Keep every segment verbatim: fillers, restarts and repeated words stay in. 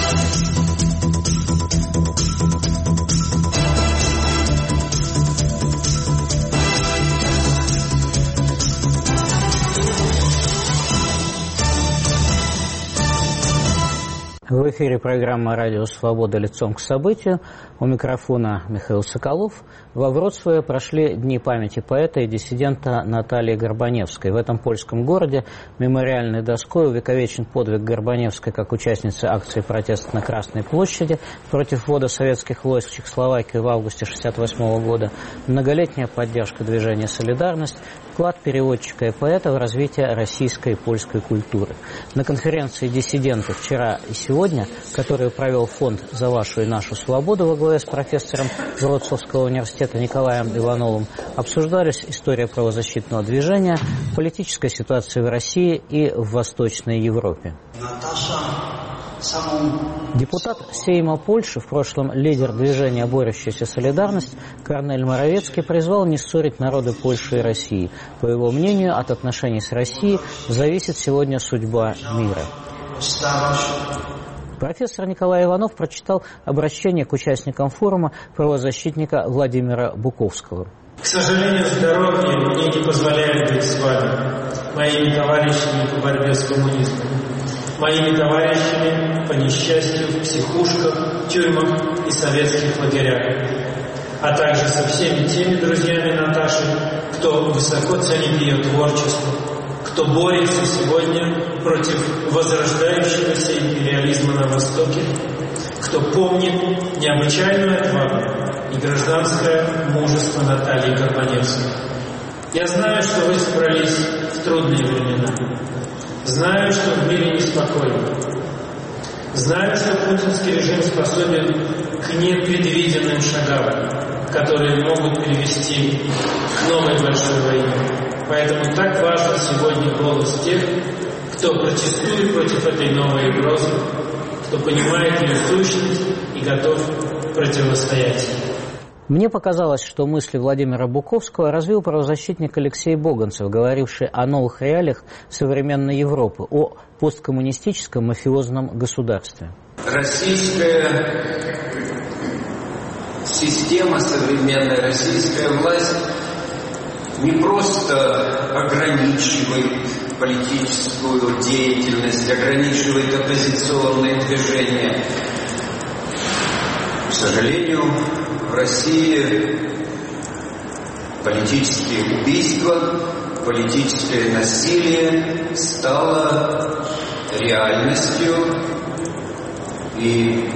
В эфире программа «Радио Свобода. Лицом к событию». У микрофона Михаил Соколов. Во Вроцлаве прошли дни памяти поэта и диссидента Натальи Горбаневской. В этом польском городе мемориальной доской увековечен подвиг Горбаневской как участницы акции протеста на Красной площади против ввода советских войск в Чехословакию в августе тысяча девятьсот шестьдесят восьмого года, многолетняя поддержка движения «Солидарность», вклад переводчика и поэта в развитие российской и польской культуры. На конференции диссидентов вчера и сегодня, которую провел фонд «За вашу и нашу свободу» во главе с профессором Вроцлавского университета Николаем Ивановым, обсуждались история правозащитного движения, политическая ситуация в России и в Восточной Европе. Депутат Сейма Польши, в прошлом лидер движения «Борющаяся солидарность», Корнель Моровецкий призвал не ссорить народы Польши и России. По его мнению, от отношений с Россией зависит сегодня судьба мира. Профессор Николай Иванов прочитал обращение к участникам форума правозащитника Владимира Буковского. К сожалению, здоровье мне не позволяет быть с вами, моими товарищами по борьбе с коммунизмом, моими товарищами по несчастью в психушках, тюрьмах и советских лагерях, а также со всеми теми друзьями Наташи, кто высоко ценит ее творчество, кто борется сегодня против возрождающегося империализма на Востоке, кто помнит необычайную отвагу и гражданское мужество Натальи Горбаневской. Я знаю, что вы собрались в трудные времена. Знаю, что в мире неспокойно. Знаю, что путинский режим способен к непредвиденным шагам, которые могут привести к новой большой войне. Поэтому так важен сегодня голос тех, кто протестует против этой новой угрозы, кто понимает ее сущность и готов противостоять. Мне показалось, что мысли Владимира Буковского развил правозащитник Алексей Боганцев, говоривший о новых реалиях современной Европы, о посткоммунистическом мафиозном государстве. Российская система, современная российская власть не просто ограничивает политическую деятельность, ограничивает оппозиционные движения. К сожалению, в России политические убийства, политическое насилие стало реальностью, и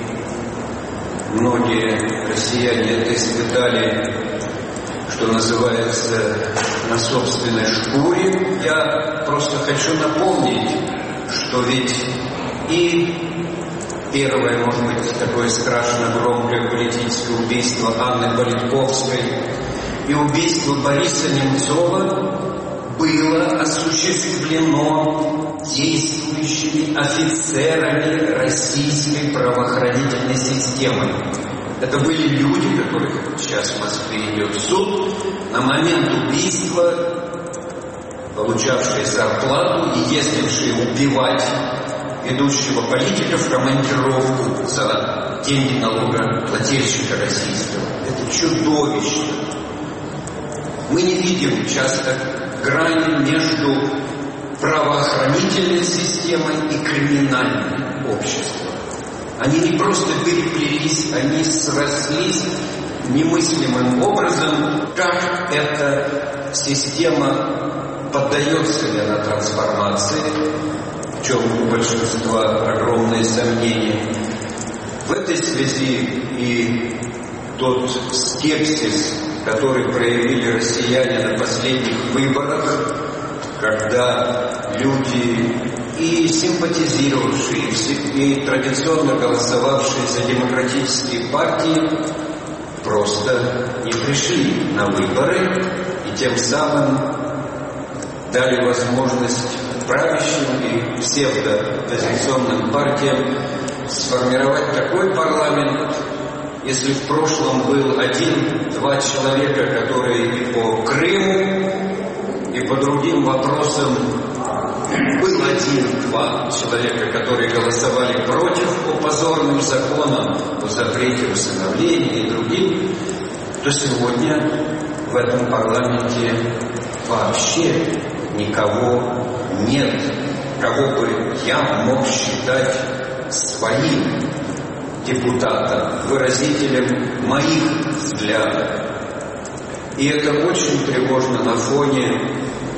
многие россияне это испытали, что называется, на собственной шкуре. Я просто хочу напомнить, что ведь и первое, может быть, такое страшно громкое политическое убийство Анны Политковской и убийство Бориса Немцова было осуществлено действующими офицерами российской правоохранительной системы. Это были люди, которых сейчас в Москве идет суд, на момент убийства получавшие зарплату и ездившие убивать ведущего политика в командировку за деньги налогоплательщика российского. Это чудовищно. Мы не видим часто грани между правоохранительной системой и криминальным обществом. Они не просто переплелись, они срослись немыслимым образом. Как эта система поддается ли она трансформации, в чем у большинства огромные сомнения. В этой связи и тот скепсис, который проявили россияне на последних выборах, когда люди, и симпатизировавшие, и традиционно голосовавшие за демократические партии, просто не пришли на выборы и тем самым дали возможность правящим и псевдооппозиционным партиям сформировать такой парламент. Если в прошлом был один-два человека, которые и по Крыму, и по другим вопросам Был один-два человека, которые голосовали против по позорным законам, о запрете усыновления и другим, то сегодня в этом парламенте вообще никого нет, кого бы я мог считать своим депутатом, выразителем моих взглядов. И это очень тревожно на фоне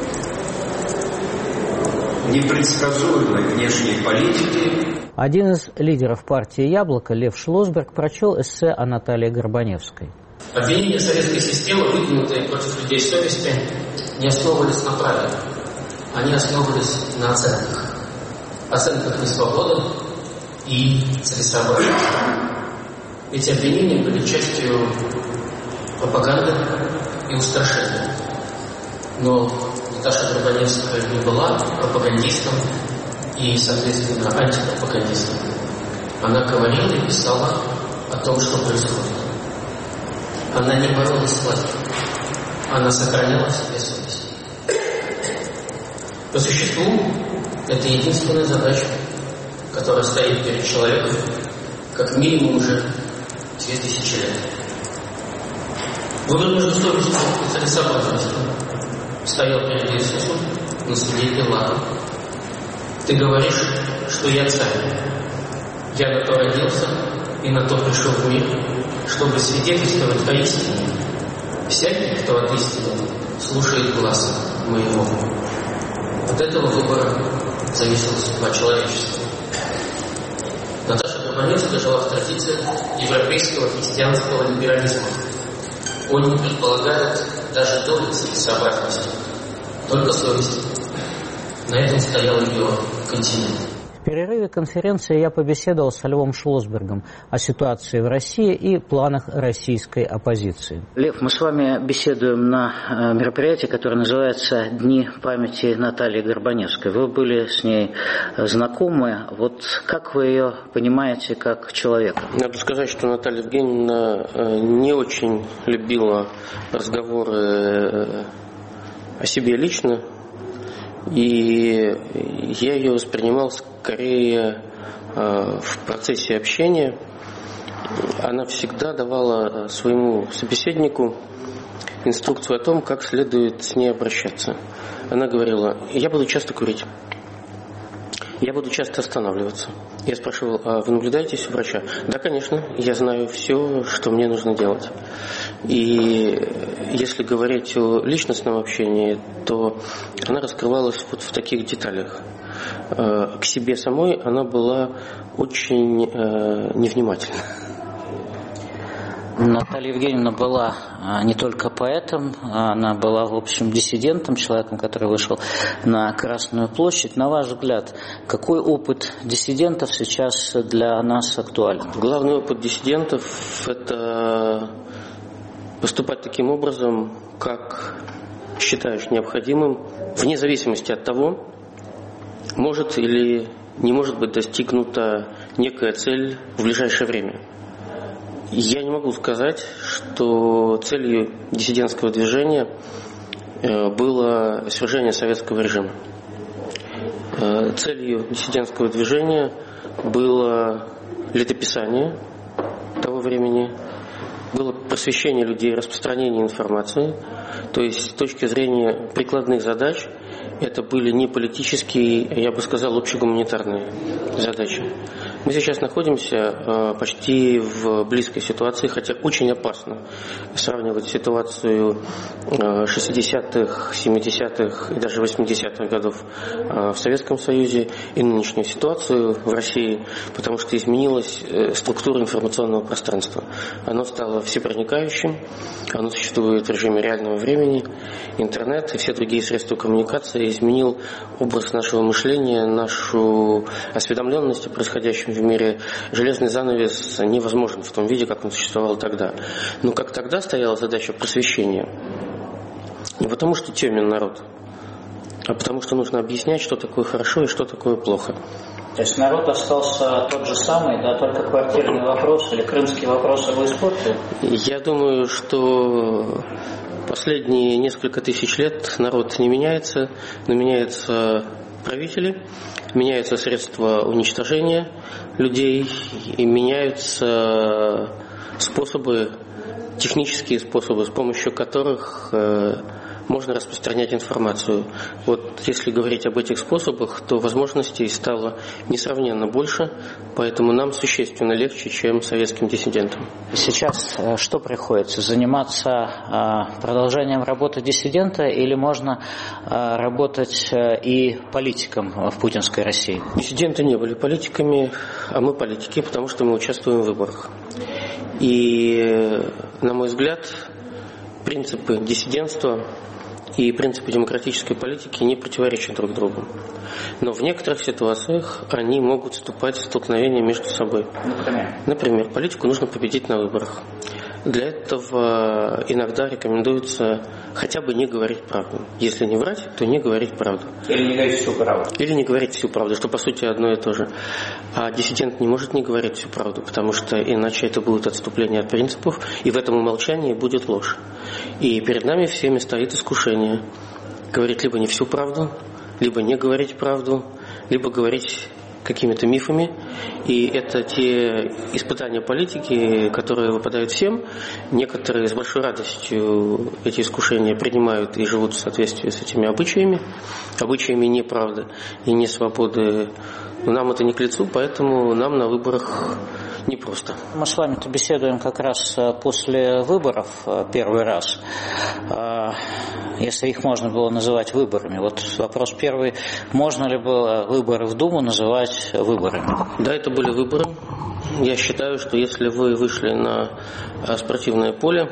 непредсказуемой внешней политики. Один из лидеров партии «Яблоко» Лев Шлосберг прочел эссе о Наталье Горбаневской. Обвинения советской системы, выдвинутые против людей совести, не основывались на праве. Они основывались на оценках. Оценках несвободы и целесообразности. Эти обвинения были частью пропаганды и устрашения. Но Наташа Горбаневская не была пропагандистом и, соответственно, антипропагандистом. Она говорила и писала о том, что происходит. Она не боролась с властью. Она сохраняла в себе совесть. По существу, это единственная задача, которая стоит перед человеком, как минимум уже две тысячи лет. Выбор между совестью и целесообразностью стоял перед Иисусом на суде Пилата. Ты говоришь, что я царь. Я на то родился и на то пришел в мир, чтобы свидетельствовать о истине. Всякий, кто от истины, слушает глаз моего. От этого выбора зависела судьба человечества. Наташа Горбаневская жила в традициях европейского христианского либерализма. Он не предполагает даже доли целесообразности, только совесть. На этом стоял ее континент. В перерыве конференции я побеседовал с Львом Шлосбергом о ситуации в России и планах российской оппозиции. Лев, мы с вами беседуем на мероприятии, которое называется «Дни памяти Натальи Горбаневской». Вы были с ней знакомы. Вот как вы ее понимаете как человека? Надо сказать, что Наталья Евгеньевна не очень любила разговоры о себе лично. И я ее воспринимал скорее э, в процессе общения. Она всегда давала своему собеседнику инструкцию о том, как следует с ней обращаться. Она говорила: я буду часто курить, я буду часто останавливаться. Я спрашивал: а вы наблюдаетесь у врача? Да, конечно, я знаю все, что мне нужно делать. И если говорить о личностном общении, то она раскрывалась вот в таких деталях. К себе самой она была очень невнимательна. Наталья Евгеньевна была не только поэтом, она была, в общем, диссидентом, человеком, который вышел на Красную площадь. На ваш взгляд, какой опыт диссидентов сейчас для нас актуален? Главный опыт диссидентов – это поступать таким образом, как считаешь необходимым, вне зависимости от того, может или не может быть достигнута некая цель в ближайшее время. Я не могу сказать, что целью диссидентского движения было свержение советского режима. Целью диссидентского движения было летописание того времени, было просвещение людей, распространение информации. То есть с точки зрения прикладных задач это были не политические, я бы сказал, общегуманитарные задачи. Мы сейчас находимся почти в близкой ситуации, хотя очень опасно сравнивать ситуацию шестидесятых, семидесятых и даже восьмидесятых годов в Советском Союзе и нынешнюю ситуацию в России, потому что изменилась структура информационного пространства. Оно стало всепроникающим, оно существует в режиме реального времени. Интернет и все другие средства коммуникации изменил образ нашего мышления, нашу осведомленность о происходящем в мире. Железный занавес невозможен в том виде, как он существовал тогда. Но как тогда стояла задача просвещения? Не потому что темен народ, а потому что нужно объяснять, что такое хорошо и что такое плохо. То есть народ остался тот же самый, да, только квартирный вопрос или крымский вопрос его испортил? Я думаю, что последние несколько тысяч лет народ не меняется, но меняется правители, меняются средства уничтожения людей и меняются способы, технические способы, с помощью которых э, можно распространять информацию. Вот если говорить об этих способах, то возможностей стало несравненно больше, поэтому нам существенно легче, чем советским диссидентам. Сейчас что приходится? Заниматься продолжением работы диссидента или можно работать и политиком в путинской России? Диссиденты не были политиками, а мы политики, потому что мы участвуем в выборах. И, на мой взгляд, принципы диссидентства и принципы демократической политики не противоречат друг другу. Но в некоторых ситуациях они могут вступать в столкновение между собой. Например? Например, политику нужно победить на выборах. Для этого иногда рекомендуется хотя бы не говорить правду. Если не врать, то не говорить правду. Или не говорить всю правду. Или не говорить всю правду, что по сути одно и то же. А диссидент не может не говорить всю правду, потому что иначе это будет отступление от принципов, и в этом умолчании будет ложь. И перед нами всеми стоит искушение говорить либо не всю правду, либо не говорить правду, либо говорить какими-то мифами, и это те испытания политики, которые выпадают всем. Некоторые с большой радостью эти искушения принимают и живут в соответствии с этими обычаями, обычаями неправды и не свободы. Но нам это не к лицу, поэтому нам на выборах непросто. Мы с вами-то беседуем как раз после выборов первый раз, если их можно было называть выборами. Вот вопрос первый: можно ли было выборы в Думу называть выборами? Да, это были выборы. Я считаю, что если вы вышли на спортивное поле,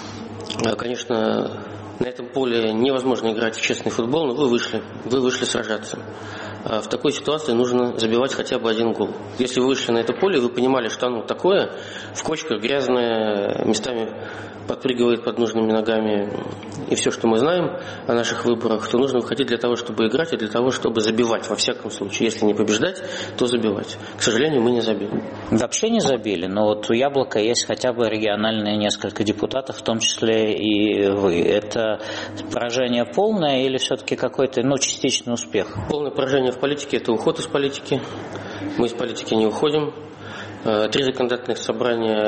конечно, на этом поле невозможно играть в честный футбол, но вы вышли, вы вышли сражаться. В такой ситуации нужно забивать хотя бы один гол. Если вы вышли на это поле, вы понимали, что оно такое, в кочках, грязное, местами подпрыгивает под нужными ногами, и все, что мы знаем о наших выборах, то нужно выходить для того, чтобы играть, и для того, чтобы забивать, во всяком случае. Если не побеждать, то забивать. К сожалению, мы не забили. Вообще не забили, но вот у «Яблока» есть хотя бы региональные несколько депутатов, в том числе и вы. Это поражение полное или все-таки какой-то, ну, частичный успех? Полное поражение в политике – это уход из политики. Мы из политики не уходим. Три законодательных собрания –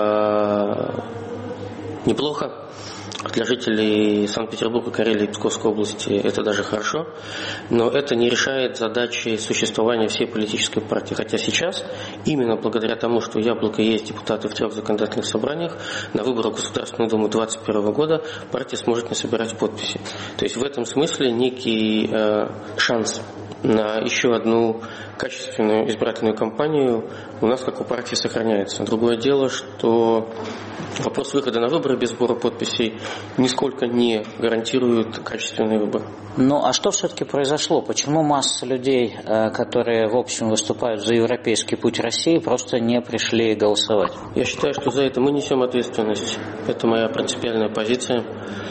это неплохо. Для жителей Санкт-Петербурга, Карелии и Псковской области это даже хорошо, но это не решает задачи существования всей политической партии. Хотя сейчас, именно благодаря тому, что у «Яблока» есть депутаты в трех законодательных собраниях, на выборах в Государственную Думу две тысячи двадцать первого года партия сможет не собирать подписи. То есть в этом смысле некий э, шанс на еще одну качественную избирательную кампанию у нас, как у партии, сохраняется. Другое дело, что вопрос выхода на выборы без сбора подписей нисколько не гарантирует качественный выбор. Ну, а что все-таки произошло? Почему масса людей, которые, в общем, выступают за европейский путь России, просто не пришли голосовать? Я считаю, что за это мы несем ответственность. Это моя принципиальная позиция.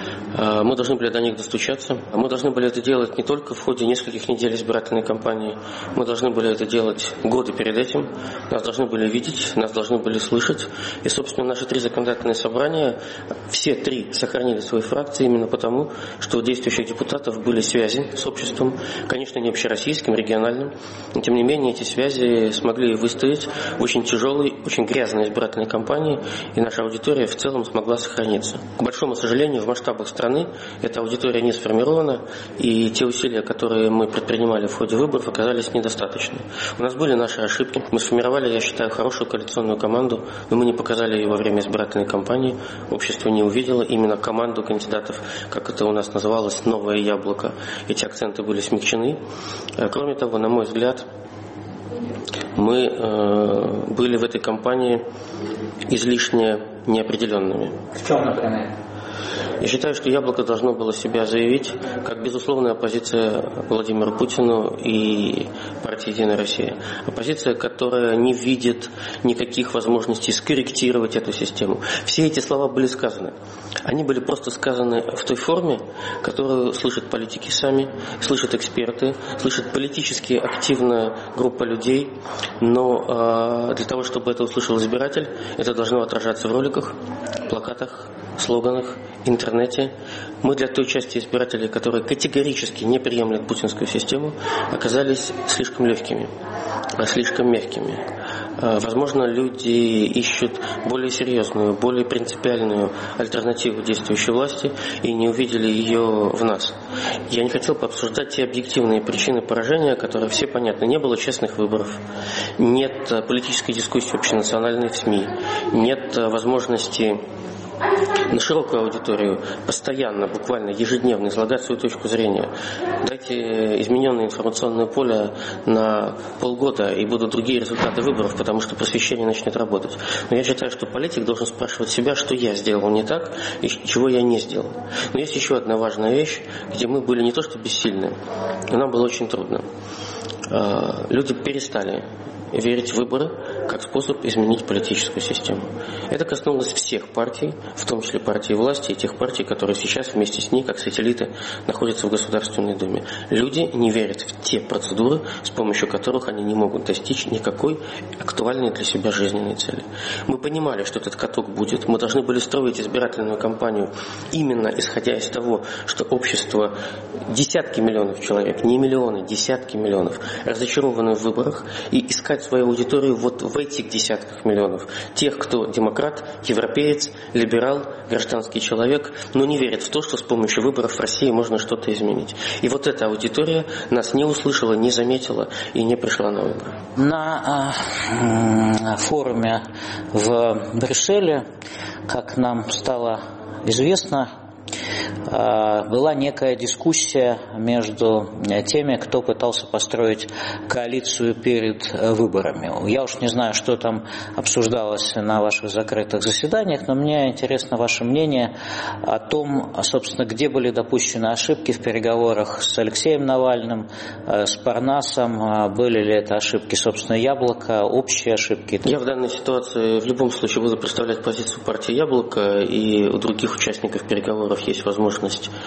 Мы должны были до них достучаться. Мы должны были это делать не только в ходе нескольких недель избирательной кампании. Мы должны были это делать годы перед этим. Нас должны были видеть, нас должны были слышать. И, собственно, наши три законодательные собрания, все три сохранили свои фракции именно потому, что у действующих депутатов были связи с обществом, конечно, не общероссийским, региональным. Но, тем не менее, эти связи смогли выстоять в очень тяжелой, очень грязной избирательной кампании, и наша аудитория в целом смогла сохраниться. К большому сожалению, в масштабах страны эта аудитория не сформирована, и те усилия, которые мы предпринимали в ходе выборов, оказались недостаточны. У нас были наши ошибки. Мы сформировали, я считаю, хорошую коалиционную команду, но мы не показали ее во время избирательной кампании. Общество не увидело именно команду кандидатов, как это у нас называлось, «Новое яблоко». Эти акценты были смягчены. Кроме того, на мой взгляд, мы э, были в этой кампании излишне неопределенными. В чем, например? Я считаю, что «Яблоко» должно было себя заявить как безусловная оппозиция Владимиру Путину и партии «Единая Россия». Оппозиция, которая не видит никаких возможностей скорректировать эту систему. Все эти слова были сказаны. Они были просто сказаны в той форме, которую слышат политики сами, слышат эксперты, слышит политически активная группа людей. Но э, для того, чтобы это услышал избиратель, это должно отражаться в роликах, плакатах, слоганах интернете, мы для той части избирателей, которые категорически не приемлют путинскую систему, оказались слишком легкими, слишком мягкими. Возможно, люди ищут более серьезную, более принципиальную альтернативу действующей власти и не увидели ее в нас. Я не хотел бы обсуждать те объективные причины поражения, которые все понятны. Не было честных выборов, нет политической дискуссии общенациональной в СМИ, нет возможности на широкую аудиторию постоянно, буквально ежедневно излагать свою точку зрения. Дайте измененное информационное поле на полгода, и будут другие результаты выборов, потому что просвещение начнет работать. Но я считаю, что политик должен спрашивать себя, что я сделал не так и чего я не сделал. Но есть еще одна важная вещь, где мы были не то что бессильны, но нам было очень трудно. Люди перестали верить в выборы как способ изменить политическую систему. Это коснулось всех партий, в том числе партии власти и тех партий, которые сейчас вместе с ней, как сателлиты, находятся в Государственной Думе. Люди не верят в те процедуры, с помощью которых они не могут достичь никакой актуальной для себя жизненной цели. Мы понимали, что этот каток будет. Мы должны были строить избирательную кампанию именно исходя из того, что общество, десятки миллионов человек, не миллионы, десятки миллионов, разочарованы в выборах, и искать свою аудиторию вот в этих десятках миллионов. Тех, кто демократ, европеец, либерал, гражданский человек, но не верит в то, что с помощью выборов в России можно что-то изменить. И вот эта аудитория нас не услышала, не заметила и не пришла на выборы. На э, форуме в Брюсселе, как нам стало известно, была некая дискуссия между теми, кто пытался построить коалицию перед выборами. Я уж не знаю, что там обсуждалось на ваших закрытых заседаниях, но мне интересно ваше мнение о том, собственно, где были допущены ошибки в переговорах с Алексеем Навальным, с Парнасом, были ли это ошибки, собственно, Яблоко, общие ошибки. Я в данной ситуации в любом случае буду представлять позицию партии Яблоко, и у других участников переговоров есть возможность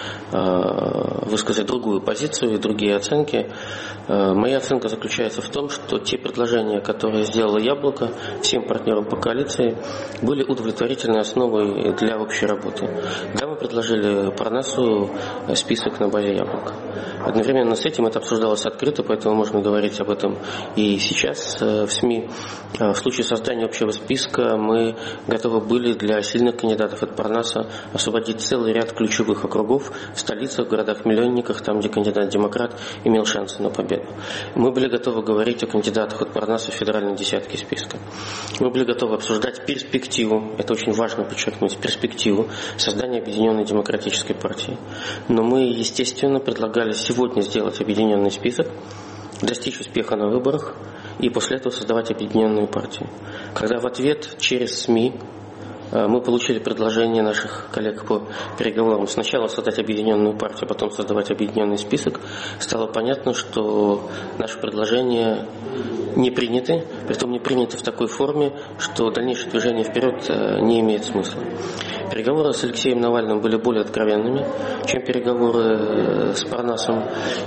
высказать другую позицию и другие оценки. Моя оценка заключается в том, что те предложения, которые сделало Яблоко всем партнерам по коалиции, были удовлетворительной основой для общей работы. Да, мы предложили Парнасу список на базе Яблока. Одновременно с этим это обсуждалось открыто, поэтому можно говорить об этом и сейчас в СМИ. В случае создания общего списка мы готовы были для сильных кандидатов от Парнаса освободить целый ряд ключевых округов в столицах, в городах-миллионниках, там, где кандидат-демократ имел шансы на победу. Мы были готовы говорить о кандидатах от Парнаса в федеральной десятке списка. Мы были готовы обсуждать перспективу, это очень важно подчеркнуть, перспективу создания объединенной демократической партии. Но мы, естественно, предлагали сегодня сделать объединенный список, достичь успеха на выборах и после этого создавать объединенную партию. Когда в ответ через СМИ мы получили предложение наших коллег по переговорам сначала создать объединенную партию, потом создавать объединенный список, стало понятно, что наши предложения не приняты, притом не приняты в такой форме, что дальнейшее движение вперед не имеет смысла. Переговоры с Алексеем Навальным были более откровенными, чем переговоры с Парнасом,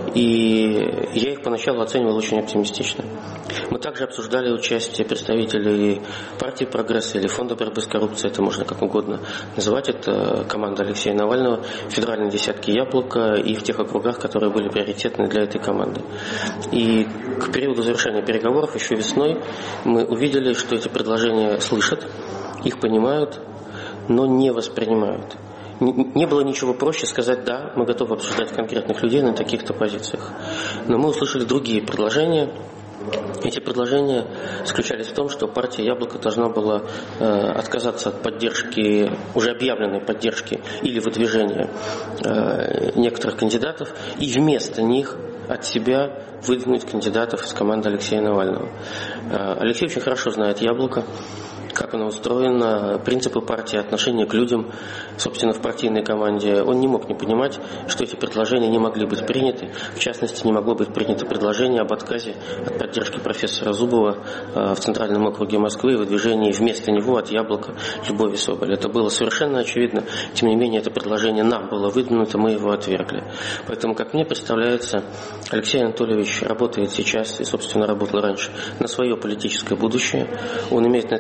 и я их поначалу оценивал очень оптимистично. Мы также обсуждали участие представителей партии «Прогресс» или Фонда борьбы с коррупцией, это можно как угодно называть, это команда Алексея Навального, в федеральной десятке Яблоко и в тех округах, которые были приоритетны для этой команды. И к периоду завершения переговоров еще весной мы увидели, что эти предложения слышат, их понимают, но не воспринимают. Не было ничего проще сказать: да, мы готовы обсуждать конкретных людей на таких-то позициях. Но мы услышали другие предложения. Эти предложения заключались в том, что партия Яблоко должна была э, отказаться от поддержки, уже объявленной поддержки или выдвижения э, некоторых кандидатов и вместо них от себя выдвинуть кандидатов из команды Алексея Навального. Э, Алексей очень хорошо знает Яблоко, как оно устроено, принципы партии, отношение к людям, собственно, в партийной команде. Он не мог не понимать, что эти предложения не могли быть приняты. В частности, не могло быть принято предложение об отказе от поддержки профессора Зубова в Центральном округе Москвы и выдвижении вместо него от Яблока Любови Соболь. Это было совершенно очевидно. Тем не менее, это предложение нам было выдвинуто, мы его отвергли. Поэтому, как мне представляется, Алексей Анатольевич работает сейчас и, собственно, работал раньше на свое политическое будущее. Он имеет на это полное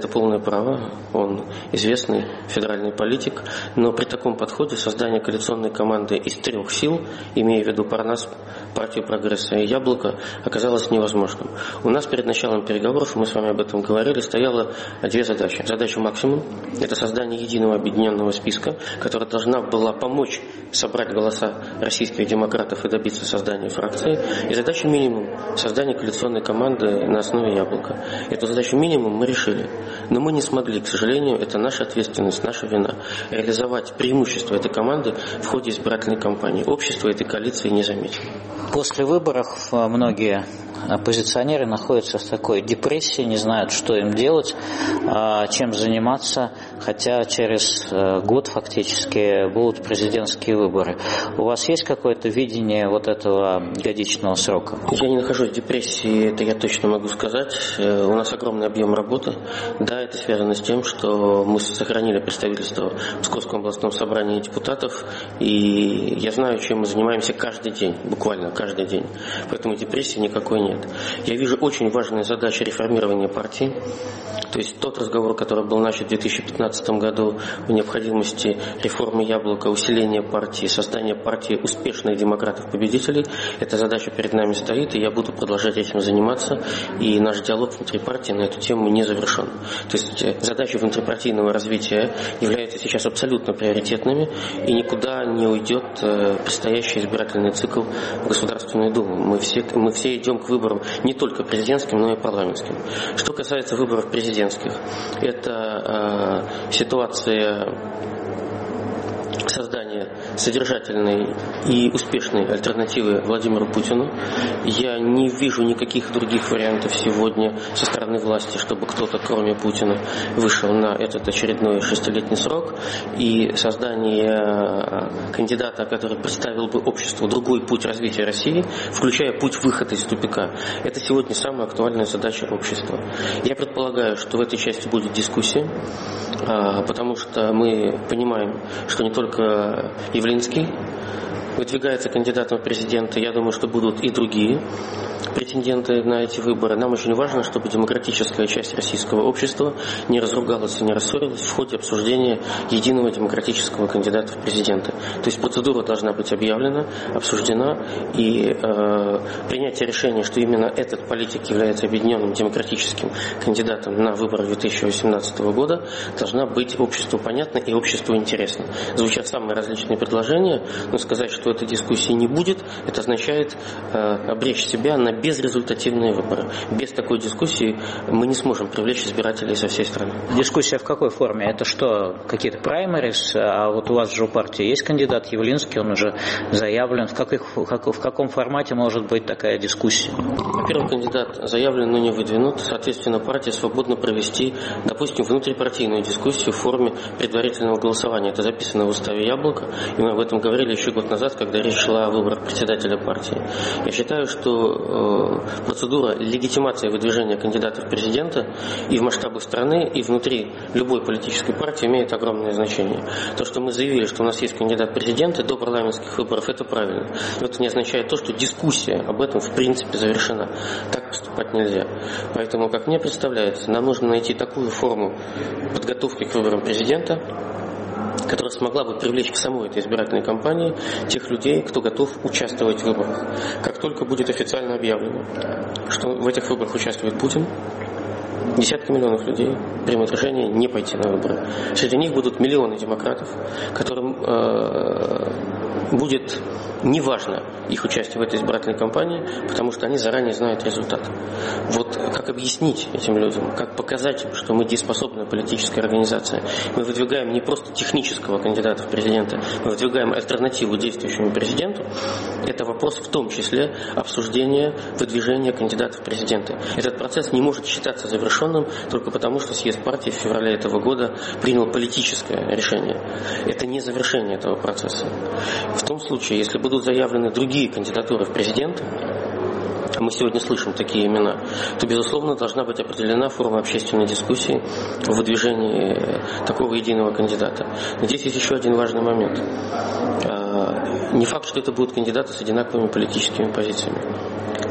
право, он известный федеральный политик, но при таком подходе создание коалиционной команды из трех сил, имея в виду Парнас, партию Прогресса и Яблоко, оказалось невозможным. У нас перед началом переговоров, мы с вами об этом говорили, стояло две задачи. Задача максимум – это создание единого объединенного списка, которая должна была помочь собрать голоса российских демократов и добиться создания фракции. И задача минимум – создание коалиционной команды на основе Яблока. Эту задачу минимум мы решили. Но мы не смогли, к сожалению, это наша ответственность, наша вина, реализовать преимущество этой команды в ходе избирательной кампании. Общество этой коалиции не заметило. После выборов многие оппозиционеры находятся в такой депрессии, не знают, что им делать, чем заниматься, хотя через год фактически будут президентские выборы. У вас есть какое-то видение вот этого годичного срока? Я не нахожусь в депрессии, это я точно могу сказать. У нас огромный объем работы. Да, это связано с тем, что мы сохранили представительство в Псковском областном собрании депутатов, и я знаю, чем мы занимаемся каждый день, буквально каждый день. Поэтому депрессии никакой нет. Я вижу очень важные задачи реформирования партии. То есть тот разговор, который был начат в две тысячи пятнадцатом году о необходимости реформы Яблока, усиления партии, создания партии успешных демократов-победителей, эта задача перед нами стоит, и я буду продолжать этим заниматься, и наш диалог внутри партии на эту тему не завершен. То есть задачи внутрипартийного развития являются сейчас абсолютно приоритетными, и никуда не уйдет предстоящий избирательный цикл в Государственную Думу. Мы все, мы все идем к выборам не только президентским, но и парламентским. Что касается выборов президентских, это э, ситуация создания содержательной и успешной альтернативы Владимиру Путину. Я не вижу никаких других вариантов сегодня со стороны власти, чтобы кто-то, кроме Путина, вышел на этот очередной шестилетний срок. И создание кандидата, который представил бы обществу другой путь развития России, включая путь выхода из тупика, это сегодня самая актуальная задача общества. Я предполагаю, что в этой части будет дискуссия, потому что мы понимаем, что не только Явлинский выдвигается кандидатом в президенты. Я думаю, что будут и другие претенденты на эти выборы. Нам очень важно, чтобы демократическая часть российского общества не разругалась и не рассорилась в ходе обсуждения единого демократического кандидата в президенты. То есть процедура должна быть объявлена, обсуждена, и э, принятие решения, что именно этот политик является объединенным демократическим кандидатом на выборы две тысячи восемнадцатого года, должна быть обществу понятна и обществу интересна. Звучат самые различные предложения, но сказать, что этой дискуссии не будет, это означает э, обречь себя на безрезультативные выборы. Без такой дискуссии мы не сможем привлечь избирателей со всей страны. Дискуссия в какой форме? Это что, какие-то праймерис? А вот у вас же у партии есть кандидат Явлинский, он уже заявлен. В, каких, в каком формате может быть такая дискуссия? Во-первых, кандидат заявлен, но не выдвинут. Соответственно, партия свободна провести, допустим, внутрипартийную дискуссию в форме предварительного голосования. Это записано в уставе Яблока, и мы об этом говорили еще год назад, когда речь шла о выборах председателя партии. Я считаю, что процедура легитимации выдвижения кандидатов в президента и в масштабах страны, и внутри любой политической партии имеет огромное значение. То, что мы заявили, что у нас есть кандидат в президенты до парламентских выборов, это правильно. Но это не означает то, что дискуссия об этом в принципе завершена. Так поступать нельзя. Поэтому, как мне представляется, нам нужно найти такую форму подготовки к выборам президента, которая смогла бы привлечь к самой этой избирательной кампании тех людей, кто готов участвовать в выборах. Как только будет официально объявлено, что в этих выборах участвует Путин, десятки миллионов людей примут решение не пойти на выборы. Среди них будут миллионы демократов, которым э, будет неважно их участие в этой избирательной кампании, потому что они заранее знают результат. Вот как объяснить этим людям, как показать им, что мы дееспособная политическая организация. Мы выдвигаем не просто технического кандидата в президенты, мы выдвигаем альтернативу действующему президенту. Это вопрос в том числе обсуждения выдвижения кандидатов в президенты. Этот процесс не может считаться завершенным только потому, что съезд партии в феврале этого года принял политическое решение. Это не завершение этого процесса. В том случае, если будут заявлены другие кандидатуры в президенты, мы сегодня слышим такие имена, то, безусловно, должна быть определена форма общественной дискуссии в выдвижении такого единого кандидата. Но здесь есть еще один важный момент. Не факт, что это будут кандидаты с одинаковыми политическими позициями.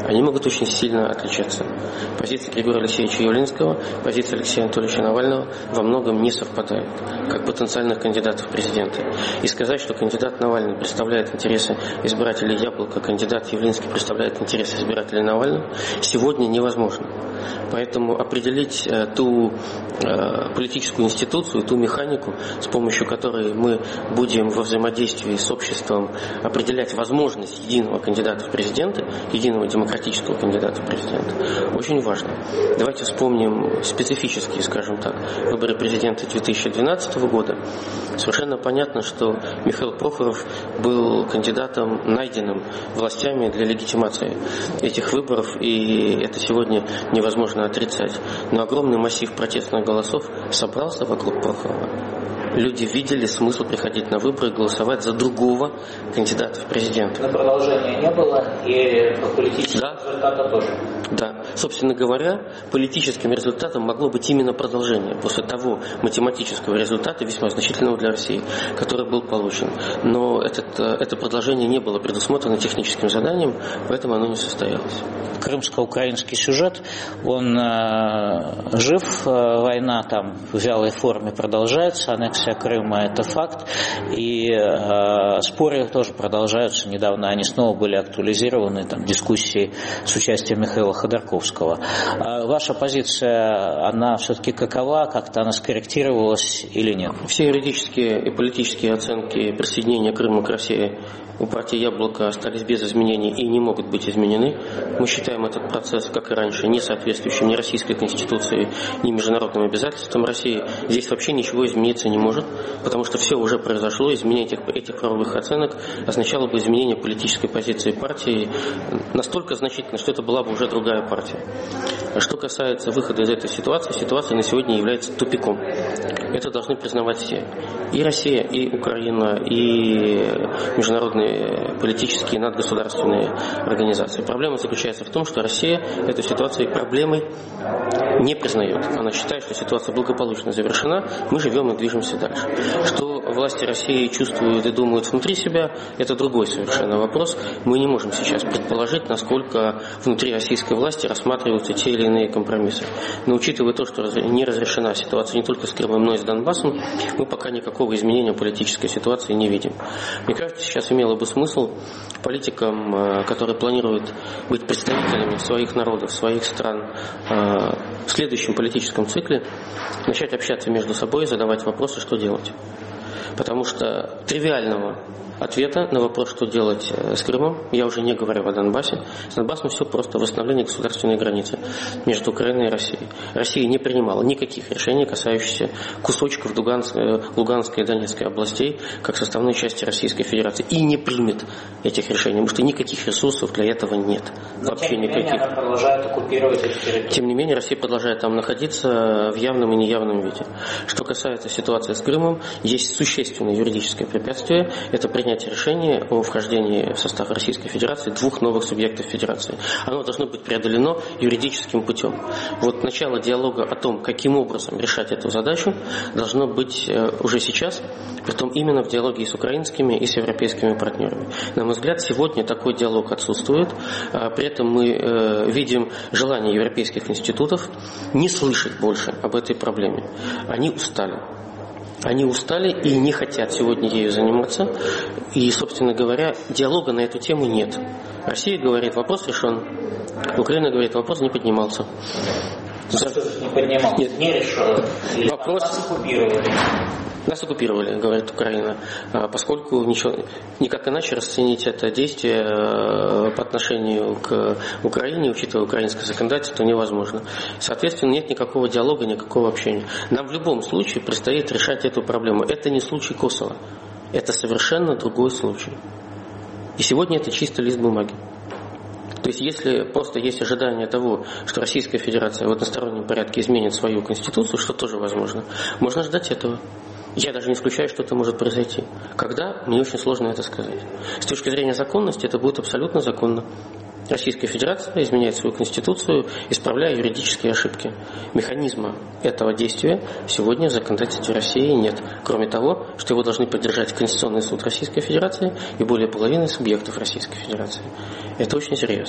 они могут очень сильно отличаться. Позиция Григория Алексеевича Явлинского, позиция Алексея Анатольевича Навального во многом не совпадают, как потенциальных кандидатов в президенты. И сказать, что кандидат Навальный представляет интересы избирателей Яблока, кандидат Явлинский представляет интересы избирателей Навального, сегодня невозможно. Поэтому определить э, ту э, политическую институцию, ту механику, с помощью которой мы будем во взаимодействии с обществом определять возможность единого кандидата в президенты, единого демократического кандидата в президенты, очень важно. Давайте вспомним специфические, скажем так, выборы президента две тысячи двенадцатого года. Совершенно понятно, что Михаил Прохоров был кандидатом, найденным властями для легитимации этих выборов, и это сегодня невозможно отрицать. Но огромный массив протестных голосов собрался вокруг Прохорова. Люди видели смысл приходить на выборы и голосовать за другого кандидата в президенты. На продолжения не было, и политического да. результата тоже. Да. Собственно говоря, политическим результатом могло быть именно продолжение после того математического результата, весьма значительного для России, который был получен. Но этот, это продолжение не было предусмотрено техническим заданием, поэтому оно не состоялось. Крымско-украинский сюжет, он э, жив, э, война там в вялой форме продолжается, аннексия Крыма – это факт, и э, споры тоже продолжаются. Недавно они снова были актуализированы, там, дискуссии с участием Михаила Ходорковского. А ваша позиция, она все-таки какова, как-то она скорректировалась или нет? Все юридические и политические оценки присоединения Крыма к России у партии «Яблоко» остались без изменений и не могут быть изменены. Мы считаем этот процесс, как и раньше, не соответствующим ни российской конституции, ни международным обязательствам России. Здесь вообще ничего измениться не может, потому что все уже произошло. Изменение этих, этих правовых оценок означало бы изменение политической позиции партии настолько значительно, что это была бы уже другая партия. Что касается выхода из этой ситуации, ситуация на сегодня является тупиком. Это должны признавать все. И Россия, и Украина, и международные политические надгосударственные организации. Проблема заключается в том, что Россия эту ситуацию проблемой не признает. Она считает, что ситуация благополучно завершена, мы живем и движемся дальше. Что власти России чувствуют и думают внутри себя, это другой совершенно вопрос. Мы не можем сейчас предположить, насколько внутри российской власти рассматриваются те или иные компромиссы. Но учитывая то, что не разрешена ситуация не только с Крымом, но и с Донбассом, мы пока никакого изменения политической ситуации не видим. Мне кажется, сейчас имело бы смысл политикам, которые планируют быть представителями своих народов, своих стран в следующем политическом цикле, начать общаться между собой и задавать вопросы, что делать. Потому что тривиального ответа на вопрос, что делать с Крымом, я уже не говорю о Донбассе. С Донбассом все просто восстановление государственной границы между Украиной и Россией. Россия не принимала никаких решений, касающихся кусочков Луганской, Луганской и Донецкой областей, как составной части Российской Федерации, и не примет этих решений, потому что никаких ресурсов для этого нет. Но вообще тем не никаких. менее, она продолжает оккупировать эти территории. Тем не менее, Россия продолжает там находиться в явном и неявном виде. Что касается ситуации с Крымом, есть существенное юридическое препятствие. Это принятие решения о вхождении в состав Российской Федерации двух новых субъектов Федерации. Оно должно быть преодолено юридическим путем. Вот начало диалога о том, каким образом решать эту задачу, должно быть уже сейчас, притом именно в диалоге и с украинскими, и с европейскими партнерами. На мой взгляд, сегодня такой диалог отсутствует. При этом мы видим желание европейских институтов не слышать больше об этой проблеме. Они устали. Они устали и не хотят сегодня ею заниматься. И, собственно говоря, диалога на эту тему нет. Россия говорит, вопрос решен. Украина говорит, вопрос не поднимался. За... Не поднимался, нет. Не решил. Или вопрос... нас оккупировали. Нас оккупировали, говорит Украина, поскольку ничего, никак иначе расценить это действие по отношению к Украине, учитывая украинское законодательство, невозможно. Соответственно, нет никакого диалога, никакого общения. Нам в любом случае предстоит решать эту проблему. Это не случай Косово. Это совершенно другой случай. И сегодня это чисто лист бумаги. То есть, если просто есть ожидание того, что Российская Федерация в одностороннем порядке изменит свою конституцию, что тоже возможно, можно ждать этого. Я даже не исключаю, что это может произойти. Когда? Мне очень сложно это сказать. С точки зрения законности, это будет абсолютно законно. Российская Федерация изменяет свою конституцию, исправляя юридические ошибки. Механизма этого действия сегодня в законодательстве России нет. Кроме того, что его должны поддержать Конституционный суд Российской Федерации и более половины субъектов Российской Федерации. Это очень серьезно.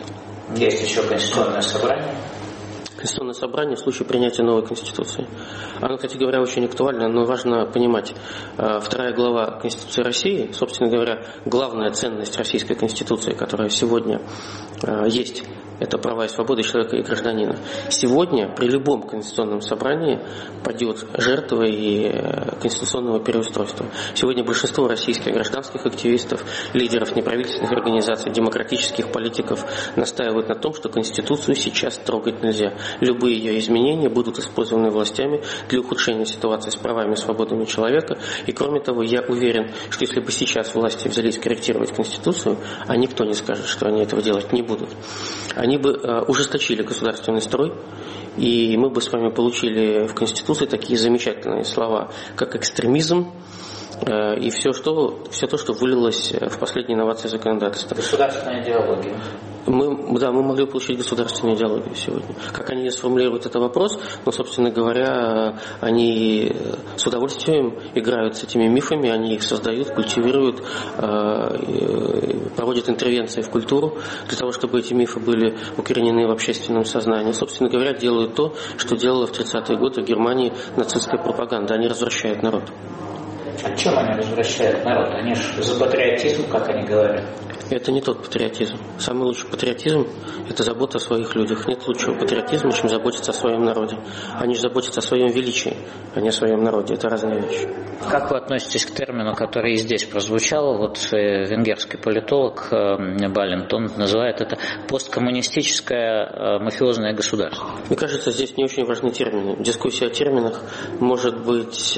Есть еще Конституционное собрание. Конституционное собрание в случае принятия новой Конституции. Оно, кстати говоря, очень актуально, но важно понимать. Вторая глава Конституции России, собственно говоря, главная ценность Российской Конституции, которая сегодня есть, это права и свободы человека и гражданина. Сегодня при любом конституционном собрании пойдет жертва и конституционного переустройства. Сегодня большинство российских гражданских активистов, лидеров неправительственных организаций, демократических политиков настаивают на том, что Конституцию сейчас трогать нельзя. Любые ее изменения будут использованы властями для ухудшения ситуации с правами и свободами человека. И кроме того, я уверен, что если бы сейчас власти взялись корректировать Конституцию, а никто не скажет, что они этого делать не будут, они бы ужесточили государственный строй, и мы бы с вами получили в Конституции такие замечательные слова, как экстремизм, и все, что, все то, что вылилось в последние инновации законодательства. Государственная идеология. Мы, да, мы могли получить государственную идеологию сегодня. Как они сформулируют этот вопрос, но, собственно говоря, они с удовольствием играют с этими мифами, они их создают, культивируют, проводят интервенции в культуру для того, чтобы эти мифы были укоренены в общественном сознании. Собственно говоря, делают то, что делала в тридцатые годы в Германии нацистская пропаганда. Они развращают народ. А чем они развращают народ? Они же за патриотизм, как они говорят. Это не тот патриотизм. Самый лучший патриотизм – это забота о своих людях. Нет лучшего патриотизма, чем заботиться о своем народе. Они же заботятся о своем величии, а не о своем народе. Это разные вещи. Как вы относитесь к термину, который и здесь прозвучал? Вот венгерский политолог Балент, он называет это посткоммунистическое мафиозное государство. Мне кажется, здесь не очень важны термины. Дискуссия о терминах может быть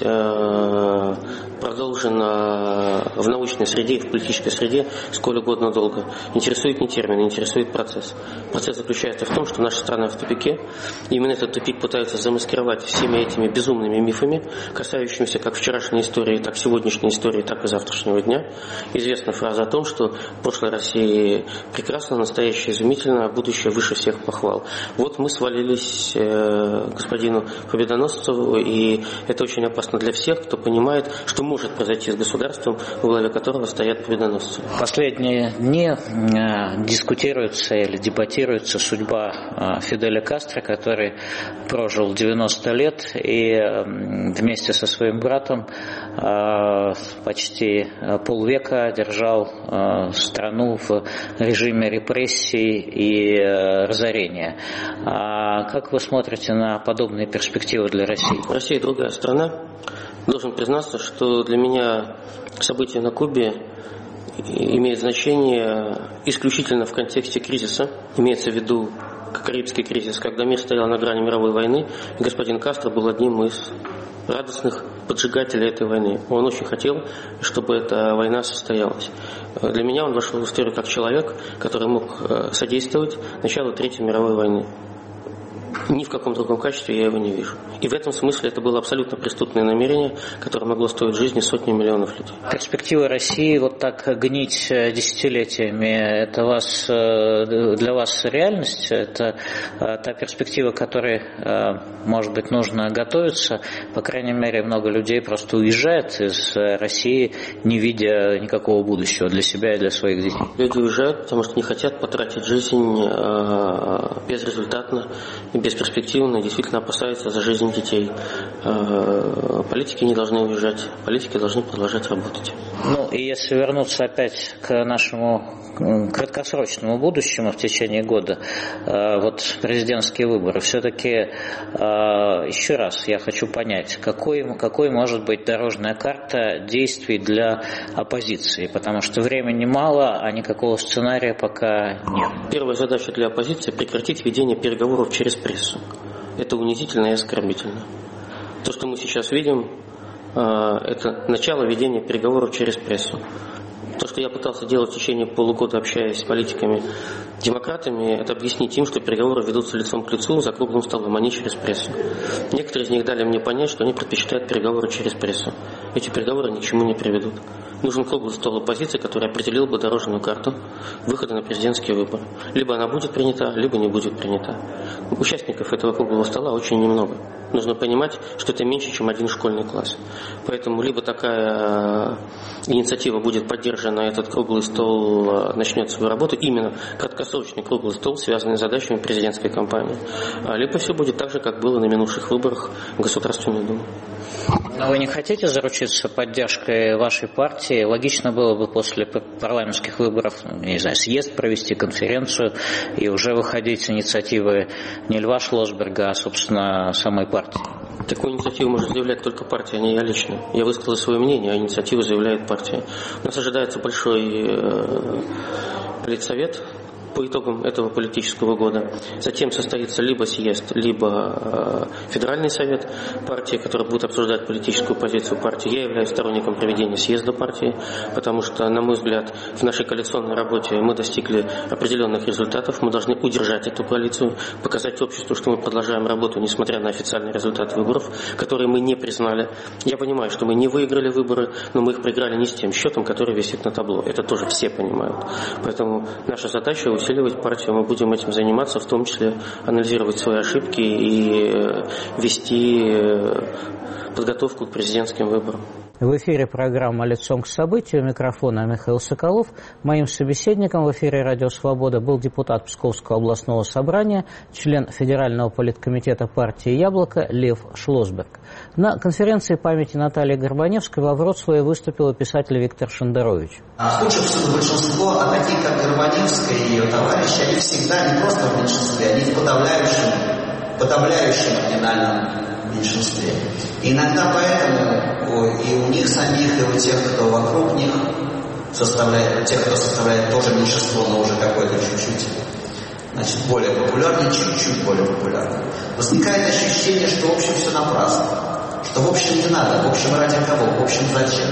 продолжена в научной среде и в политической среде сколь угодно долго. Интересует не термин, интересует процесс. Процесс заключается в том, что наша страна в тупике. И именно этот тупик пытаются замаскировать всеми этими безумными мифами, касающимися как вчерашней истории, так и сегодняшней истории, так и завтрашнего дня. Известна фраза о том, что прошлое России прекрасно, настоящее изумительно, а будущее выше всех похвал. Вот мы свалились э, господину Победоносцеву, и это очень опасно для всех, кто понимает, что может произойти с государством, во главе которого стоят победоносцы. Последние дни э, дискутируется или дебатируется судьба э, Фиделя Кастро, который прожил девяносто лет и э, вместе со своим братом э, почти полвека держал э, страну в режиме репрессий и э, разорения. А как вы смотрите на подобные перспективы для России? Россия другая страна. Должен признаться, что для меня события на Кубе имеет значение исключительно в контексте кризиса. Имеется в виду Карибский кризис, когда мир стоял на грани мировой войны, и господин Кастро был одним из радостных поджигателей этой войны. Он очень хотел, чтобы эта война состоялась. Для меня он вошел в историю как человек, который мог содействовать началу Третьей мировой войны. Ни в каком другом качестве я его не вижу. И в этом смысле это было абсолютно преступное намерение, которое могло стоить жизни сотни миллионов людей. Перспективы России вот так гнить десятилетиями, это вас, для вас реальность? Это та перспектива, к которой, может быть, нужно готовиться? По крайней мере, много людей просто уезжает из России, не видя никакого будущего для себя и для своих детей. Люди уезжают, потому что не хотят потратить жизнь безрезультатно и бесперспективно, и действительно опасаются за жизнь детей. Политики не должны уезжать, политики должны продолжать работать. Ну и если вернуться опять к нашему краткосрочному будущему в течение года, вот президентские выборы, все-таки еще раз я хочу понять, какой, какой может быть дорожная карта действий для оппозиции, потому что времени мало, а никакого сценария пока нет. Первая задача для оппозиции – прекратить ведение переговоров через прессу. Это унизительно и оскорбительно. То, что мы сейчас видим, это начало ведения переговоров через прессу. То, что я пытался делать в течение полугода, общаясь с политиками-демократами, это объяснить им, что переговоры ведутся лицом к лицу за круглым столом, а не через прессу. Некоторые из них дали мне понять, что они предпочитают переговоры через прессу. Эти переговоры ни к чему не приведут. Нужен круглый стол оппозиции, который определил бы дорожную карту выхода на президентские выборы. Либо она будет принята, либо не будет принята. Участников этого круглого стола очень немного. Нужно понимать, что это меньше, чем один школьный класс. Поэтому либо такая инициатива будет поддержана, этот круглый стол начнет свою работу, именно краткосрочный круглый стол, связанный с задачами президентской кампании. Либо все будет так же, как было на минувших выборах в Государственную Думу. Но вы не хотите заручиться поддержкой вашей партии? Логично было бы после парламентских выборов, не знаю, съезд провести, конференцию и уже выходить с инициативы не Льва Шлосберга, а, собственно, самой партии. Такую инициативу может заявлять только партия, а не я лично. Я высказал свое мнение, а инициативу заявляет партия. У нас ожидается большой э, политсовет по итогам этого политического года. Затем состоится либо съезд, либо э, федеральный совет партии, который будет обсуждать политическую позицию партии. Я являюсь сторонником проведения съезда партии, потому что, на мой взгляд, в нашей коалиционной работе мы достигли определенных результатов. Мы должны удержать эту коалицию, показать обществу, что мы продолжаем работу, несмотря на официальный результат выборов, которые мы не признали. Я понимаю, что мы не выиграли выборы, но мы их проиграли не с тем счетом, который висит на табло. Это тоже все понимают. Поэтому наша задача — усиливать партию, мы будем этим заниматься, в том числе анализировать свои ошибки и вести подготовку к президентским выборам. В эфире программа «Лицом к событию». У микрофона Михаил Соколов. Моим собеседником в эфире «Радио Свобода» был депутат Псковского областного собрания, член Федерального политкомитета партии «Яблоко» Лев Шлосберг. На конференции памяти Натальи Горбаневской во Вроцлаве выступил писатель Виктор Шендерович. А в случае что большинство, а такие как Горбаневская и ее товарищи, они всегда не просто в меньшинстве, они в подавляющем, подавляющем маргинальном меньшинстве. И иногда поэтому и у них самих, и у тех, кто вокруг них составляет, тех, кто составляет тоже меньшинство, но уже какое-то чуть-чуть, значит, более популярное, чуть-чуть более популярное, возникает ощущение, что в общем все напрасно, что в общем не надо, в общем ради кого, в общем зачем.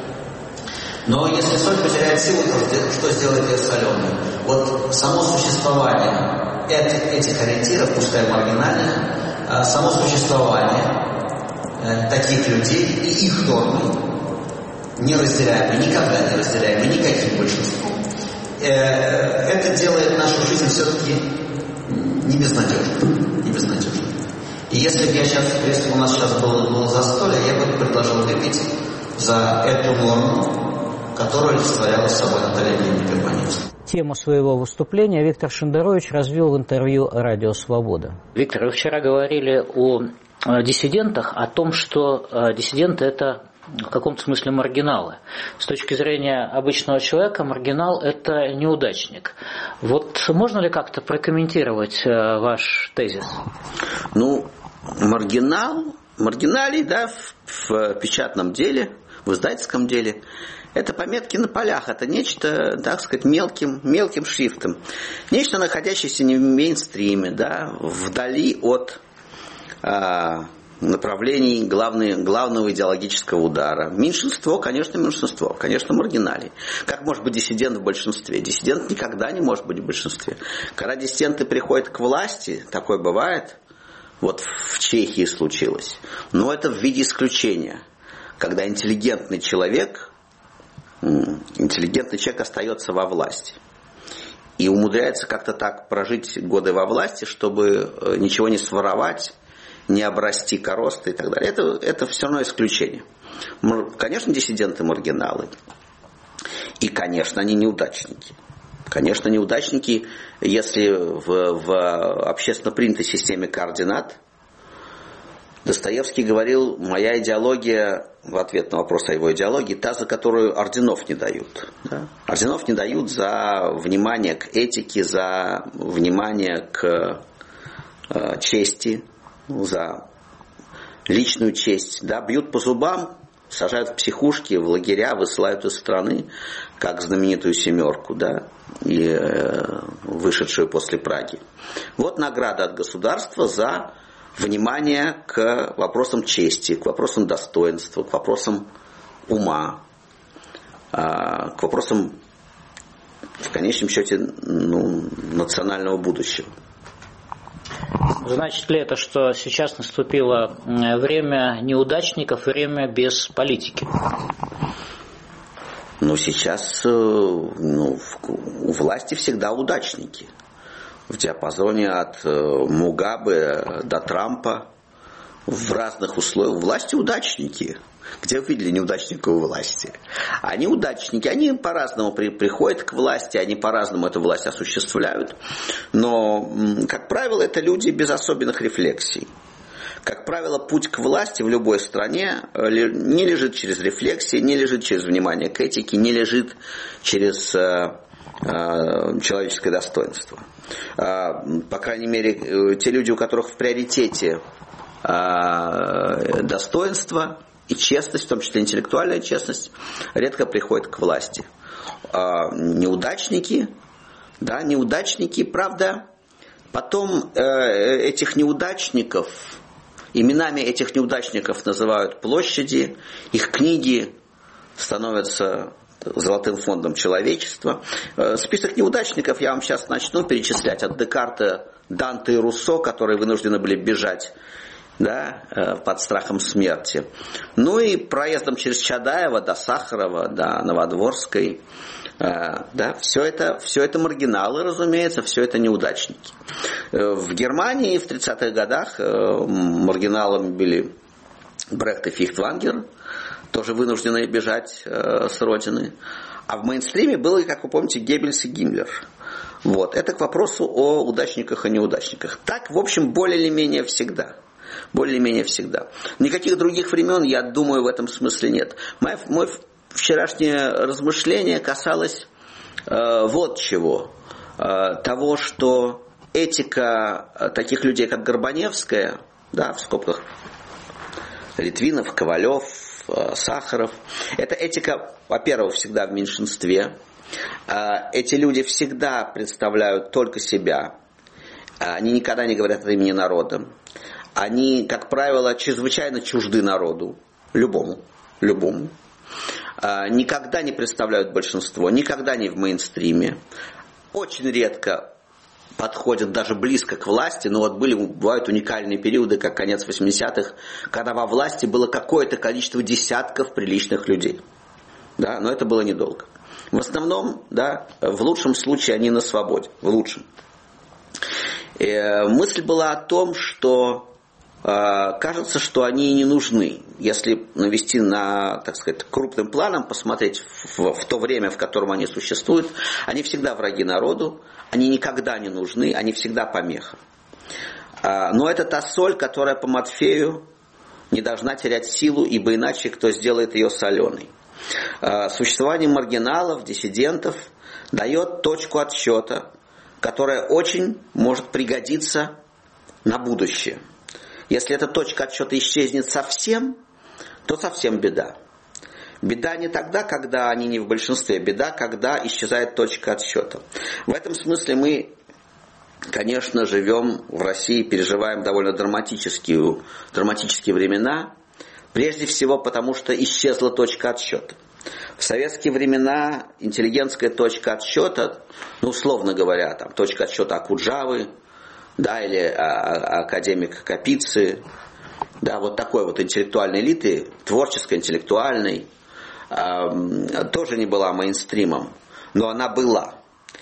Но если соль потеряет силу, то что сделает ее соленой? Вот само существование этих ориентиров, пускай маргинальных, само существование таких людей и их нормы, не разделяемые, никогда не разделяемые никаким большинством, это делает нашу жизнь все-таки не безнадежной. Не безнадежной. И если бы я сейчас, если бы у нас сейчас было, было застолье, я бы предложил выпить за эту норму, которую олицетворяла с собой Наталья Горбаневская. Тему своего выступления Виктор Шендерович развил в интервью «Радио Свобода». Виктор, вы вчера говорили о диссидентах, о том, что диссиденты – это в каком-то смысле маргиналы. С точки зрения обычного человека маргинал – это неудачник. Вот можно ли как-то прокомментировать ваш тезис? Ну, маргинал, маргиналий, да, в, в печатном деле, в издательском деле – это пометки на полях, это нечто, так сказать, мелким, мелким шрифтом. Нечто, находящееся не в мейнстриме, да, вдали от а, направлений главной, главного идеологического удара. Меньшинство, конечно, меньшинство, конечно, маргиналии. Как может быть диссидент в большинстве? Диссидент никогда не может быть в большинстве. Когда диссиденты приходят к власти, такое бывает, вот в Чехии случилось, но это в виде исключения. Когда интеллигентный человек... интеллигентный человек остается во власти и умудряется как-то так прожить годы во власти, чтобы ничего не своровать, не обрасти коростой и так далее. Это, это все равно исключение. Конечно, диссиденты маргиналы. И, конечно, они неудачники. Конечно, неудачники, если в, в общественно принятой системе координат. Достоевский говорил: моя идеология, в ответ на вопрос о его идеологии, та, за которую орденов не дают. Да? Орденов не дают за внимание к этике, за внимание к э, чести, за личную честь. Да? Бьют по зубам, сажают в психушки, в лагеря, высылают из страны, как знаменитую семерку, да? И, э, вышедшую после Праги. Вот награда от государства за внимание к вопросам чести, к вопросам достоинства, к вопросам ума, к вопросам, в конечном счете, ну, национального будущего. Значит ли это, что сейчас наступило время неудачников, время без политики? Но сейчас ну, у власти всегда удачники. В диапазоне от Мугабе до Трампа в разных условиях. У власти удачники. Где вы видели неудачников у власти? Они удачники, они по-разному при, приходят к власти, они по-разному эту власть осуществляют. Но, как правило, это люди без особенных рефлексий. Как правило, путь к власти в любой стране не лежит через рефлексии, не лежит через внимание к этике, не лежит через э, э, человеческое достоинство. Э, по крайней мере, те люди, у которых в приоритете э, достоинство и честность, в том числе интеллектуальная честность, редко приходят к власти. Э, неудачники, да, неудачники, правда, потом э, этих неудачников... Именами этих неудачников называют площади, их книги становятся золотым фондом человечества. Список неудачников я вам сейчас начну перечислять. От Декарта, Данте и Руссо, которые вынуждены были бежать, да, под страхом смерти. Ну и проездом через Чадаева до Сахарова, до Новодворской. Да, все это, все это маргиналы, разумеется, все это неудачники. В Германии в тридцатых годах маргиналами были Брехт и Фихтвангер, тоже вынужденные бежать с родины. А в мейнстриме было, как вы помните, Геббельс и Гиммлер. Вот. Это к вопросу о удачниках и неудачниках. Так, в общем, более или менее всегда. Более или менее всегда. Никаких других времен, я думаю, в этом смысле нет. Мой, мой вчерашнее размышление касалось э, вот чего. Э, того, что этика таких людей, как Горбаневская, да, в скобках Литвинов, Ковалев, э, Сахаров, эта этика, во-первых, всегда в меньшинстве. Э, эти люди всегда представляют только себя. Они никогда не говорят от имени народа. Они, как правило, чрезвычайно чужды народу. Любому. Любому. Никогда не представляют большинство, никогда не в мейнстриме. Очень редко подходят даже близко к власти, но вот были, бывают уникальные периоды, как конец восьмидесятых, когда во власти было какое-то количество десятков приличных людей. Да, но это было недолго. В основном, да, в лучшем случае они на свободе, в лучшем. И мысль была о том, что кажется, что они не нужны. Если навести на, так сказать, крупным планом, посмотреть в, в то время, в котором они существуют, они всегда враги народу, они никогда не нужны, они всегда помеха. Но это та соль, которая по Матфею не должна терять силу, ибо иначе кто сделает ее соленой. Существование маргиналов, диссидентов дает точку отсчета, которая очень может пригодиться на будущее. Если эта точка отсчета исчезнет совсем, то совсем беда. Беда не тогда, когда они не в большинстве, беда, когда исчезает точка отсчета. В этом смысле мы, конечно, живем в России, переживаем довольно драматические, драматические времена, прежде всего потому, что исчезла точка отсчета. В советские времена интеллигентская точка отсчета, ну, условно говоря, там, точка отсчета Окуджавы, да, или а, а, академик Капицы, да, вот такой вот интеллектуальной элиты, творческой, интеллектуальной, э, тоже не была мейнстримом, но она была.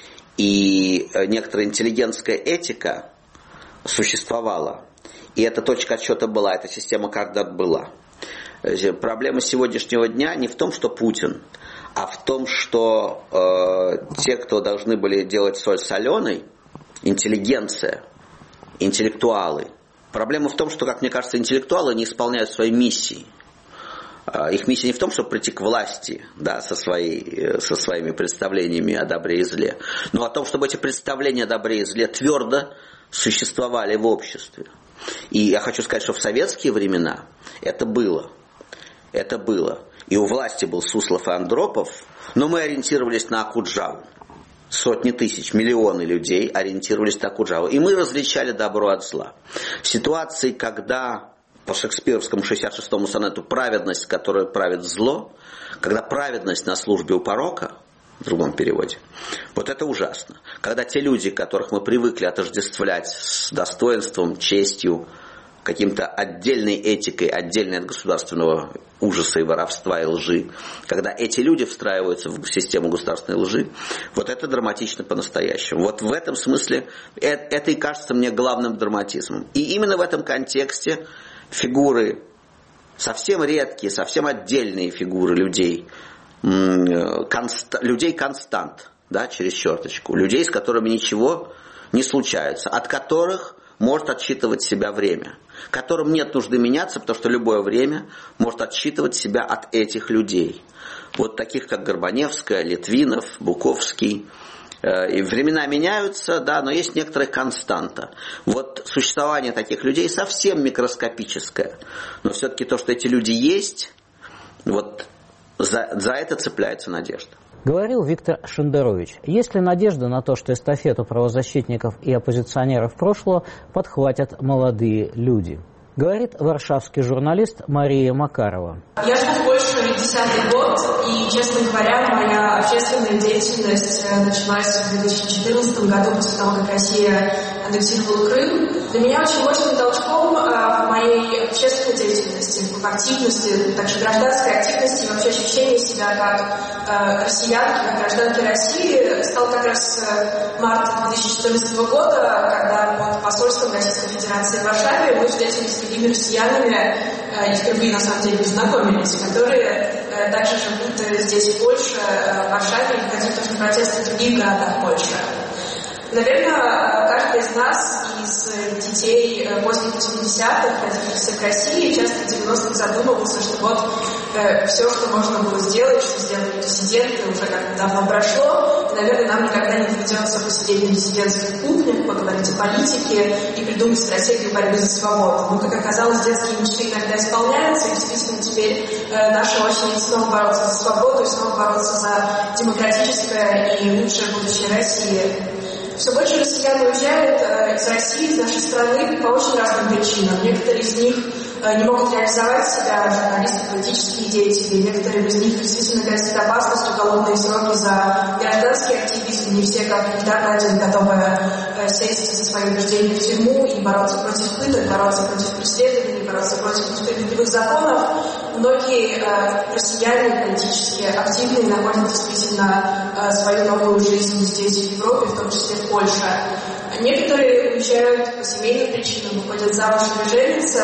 И некоторая интеллигентская этика существовала. И эта точка отсчета была, эта система когда-то была. Проблема сегодняшнего дня не в том, что Путин, а в том, что э, те, кто должны были делать соль соленой, интеллигенция, интеллектуалы. Проблема в том, что, как мне кажется, интеллектуалы не исполняют своей миссии. Их миссия не в том, чтобы прийти к власти, да, со, своей, со своими представлениями о добре и зле, но о том, чтобы эти представления о добре и зле твердо существовали в обществе. И я хочу сказать, что в советские времена это было. Это было. И у власти был Суслов и Андропов, но мы ориентировались на Окуджаву. Сотни тысяч, миллионы людей ориентировались на Окуджаву. И мы различали добро от зла. В ситуации, когда по шекспировскому шестьдесят шестому сонету праведность, которая правит зло, когда праведность на службе у порока, в другом переводе, вот это ужасно. Когда те люди, которых мы привыкли отождествлять с достоинством, честью, каким-то отдельной этикой, отдельной от государственного ужаса и воровства и лжи, когда эти люди встраиваются в систему государственной лжи, вот это драматично по-настоящему. Вот в этом смысле это и кажется мне главным драматизмом. И именно в этом контексте фигуры, совсем редкие, совсем отдельные фигуры людей, конст, людей констант, да, через черточку, людей, с которыми ничего не случается, от которых может отсчитывать себя время, которым нет нужды меняться, потому что любое время может отсчитывать себя от этих людей. Вот таких, как Горбаневская, Литвинов, Буковский. И времена меняются, да, но есть некоторая константа. Вот существование таких людей совсем микроскопическое. Но все-таки то, что эти люди есть, вот за, за это цепляется надежда. Говорил Виктор Шендерович. Есть ли надежда на то, что эстафету правозащитников и оппозиционеров прошлого подхватят молодые люди? Говорит варшавский журналист Мария Макарова. Я живу в Польше десятый год, и, честно говоря, моя общественная деятельность началась в две тысячи четырнадцатом году, после того, как Россия аннексировала Крым. Для меня очень мощным толчком в моей общественной деятельности, в активности, также гражданской активности и вообще ощущение себя как россиянки, как гражданки России стал как раз март две тысячи четырнадцатого года, когда под посольством Российской Федерации в Варшаве мы встретились с другими россиянами и впервые на самом деле познакомились, которые также живут здесь, в Польше, в Варшаве, и ходили тоже на протесты в других городах Польши. Наверное, каждый из нас, из детей поздних восьмидесятых, родившихся в России, часто в девяностых задумывался, что вот э, все, что можно было сделать, что сделали диссиденты, уже как-то давно прошло. И, наверное, нам никогда не придется посидеть на диссидентских кухнях, поговорить о политике и придумать стратегию борьбы за свободу. Но, как оказалось, детские мечты иногда исполняются, и действительно теперь э, наша очередь снова бороться за свободу и снова бороться за демократическое и лучшее будущее России. Все больше россиян уезжают э, из России, из нашей страны по очень разным причинам. Некоторые из них э, не могут реализовать себя, журналисты, политические деятели. Некоторые из них действительно грозит опасность, уголовные сроки за гражданский активизм. Не все, как Ильдар Надин, готовы э, сесть за свои убеждения в тюрьму и бороться против пыток, бороться против преследований, бороться против несправедливых законов. Многие э, россияне политически активные находят действительно э, свою новую жизнь здесь, в Европе, в том числе в Польше. Некоторые уезжают по семейным причинам, выходят замуж или женятся,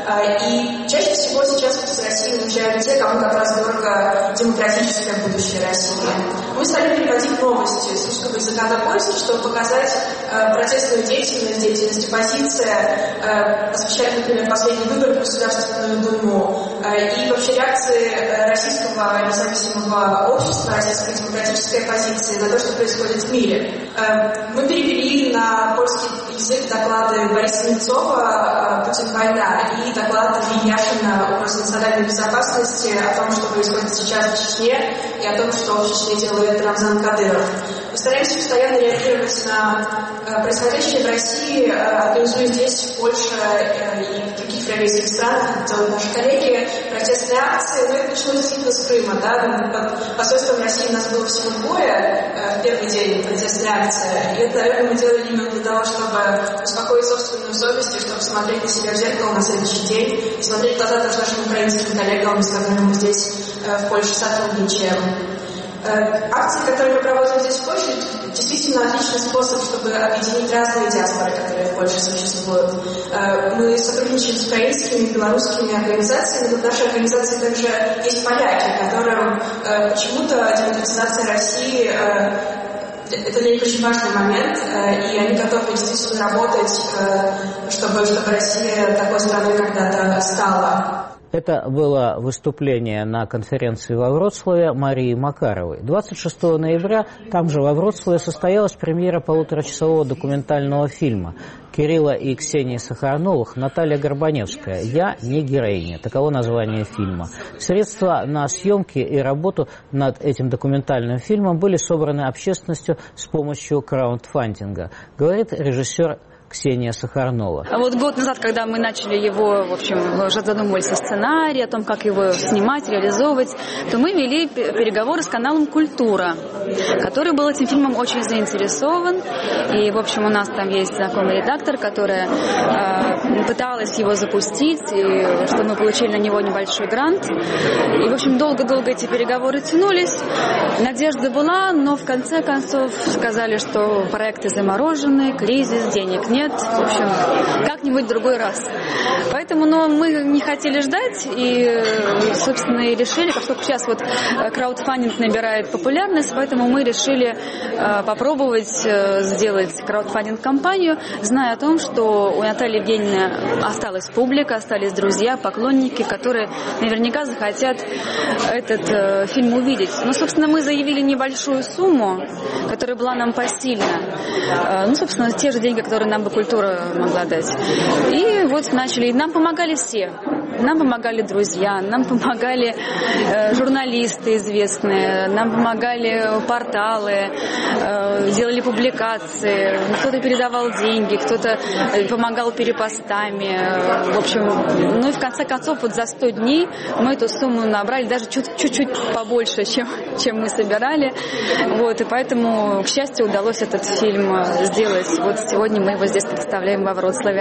и чаще всего сейчас из России уезжают те, кому как раз дорого демократическое будущее России. Мы стали переводить новости с русского языка на польский, чтобы показать протестную деятельность, деятельность оппозиции, освещать, например, последние выборы в Государственную Думу, и вообще реакции российского независимого общества, российской демократической оппозиции на то, что происходит в мире. Мы перевели на польский язык доклады Бориса Немцова «Путин. Война» и доклад Ильи Яшина «Угроза национальной безопасности» о том, что происходит сейчас в Чечне, и о том, что в Чечне делает Рамзан Кадыров. Мы стараемся постоянно реагировать на происходящее в России, организуя здесь, в Польше и в других европейских странах, как делают наши коллеги, протестные акции. Но это началось действительно с Крыма. Да? Под посольством России у нас было всего двое в первый день протестной акции. И это, наверное, мы делали именно для того, чтобы успокоить собственную совесть и чтобы смотреть на себя в зеркало на следующий день и смотреть в глаза даже нашим украинским коллегам, с которыми мы здесь в Польше сотрудничаем. Акции, которые мы проводим здесь в Польше, действительно отличный способ, чтобы объединить разные диаспоры, которые в Польше существуют. Мы сотрудничаем с украинскими, белорусскими организациями, но в нашей организации также есть поляки, которым почему-то демократизация России это для них очень важный момент, и они готовы действительно работать, чтобы, чтобы Россия такой страной когда-то стала. Это было выступление на конференции во Вроцлаве Марии Макаровой. двадцать шестого ноября там же во Вроцлаве состоялась премьера полуторачасового документального фильма Кирилла и Ксении Сахарновых «Наталья Горбаневская. Я не героиня». Таково название фильма. Средства на съемки и работу над этим документальным фильмом были собраны общественностью с помощью краундфандинга, говорит режиссер Ксения Сахарнова. А вот год назад, когда мы начали его, в общем, уже задумывались о сценарии, о том, как его снимать, реализовывать, то мы вели переговоры с каналом «Культура», который был этим фильмом очень заинтересован. И, в общем, у нас там есть знакомый редактор, которая э, пыталась его запустить, и что мы получили на него небольшой грант. И, в общем, долго-долго эти переговоры тянулись. Надежда была, но в конце концов сказали, что проекты заморожены, кризис, денег нет. В общем, как-нибудь в другой раз. Поэтому, но мы не хотели ждать и, собственно, и решили, поскольку сейчас вот краудфандинг набирает популярность, поэтому мы решили э, попробовать э, сделать краудфандинг-кампанию, зная о том, что у Натальи Евгеньевны осталась публика, остались друзья, поклонники, которые наверняка захотят этот э, фильм увидеть. Но, собственно, мы заявили небольшую сумму, которая была нам посильна. Э, ну, собственно, те же деньги, которые нам бы культура могла дать. И вот начали. И нам помогали все. Нам помогали друзья, нам помогали э, журналисты известные, нам помогали порталы, э, делали публикации, кто-то передавал деньги, кто-то помогал перепостами. Э, в общем, ну и в конце концов вот за сто дней мы эту сумму набрали даже чуть-чуть побольше, чем, чем мы собирали. Вот, и поэтому, к счастью, удалось этот фильм сделать. Вот сегодня мы его здесь представляем во Вроцлаве.